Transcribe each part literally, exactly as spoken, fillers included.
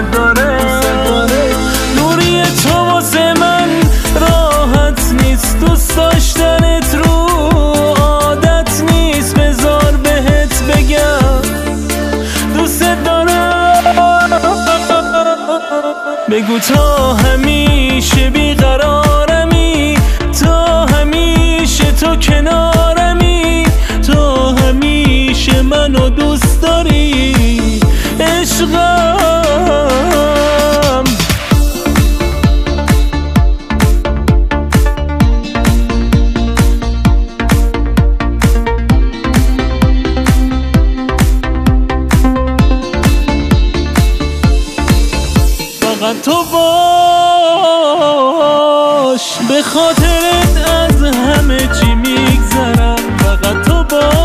داره. دوری تو واسه من راحت نیست، دوست داشتنت رو عادت نیست، بذار بهت بگم دوست دارم. بگو تا همیشه بیقرارمی، تا همیشه تو کنارمی، تا همیشه منو دوست داری عشقم. فقط تو باش، به خاطرت از همه چی میگذرم. فقط تو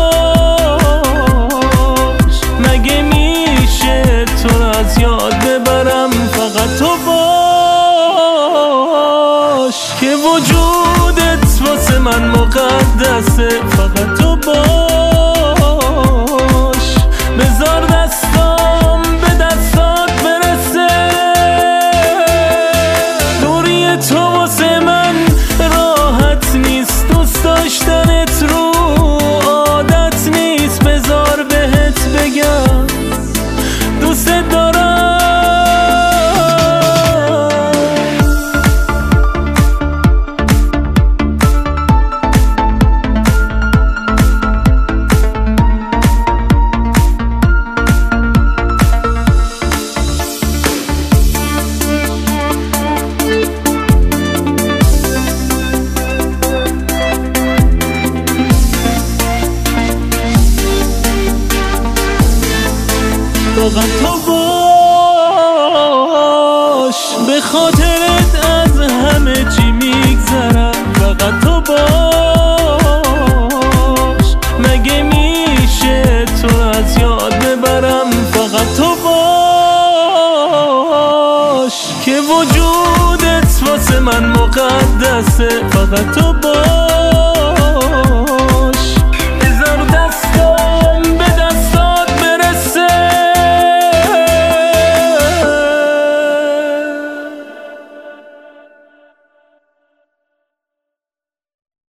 باش، مگه میشه تو رو از یاد ببرم. فقط تو باش که وجودت واسه من مقدسه. فقط تو باش، بذار دستام به دستات برسه. دوری تو واسه من راحت نیست، دوست داشتنت رو عادت نیست، بذار بهت بگم دوست دارم. فقط تو باش، به خاطرت از همه چی میگذرم. فقط تو باش، مگه میشه تو رو از یاد ببرم. فقط تو باش که وجودت واسه من مقدسه. فقط تو باش.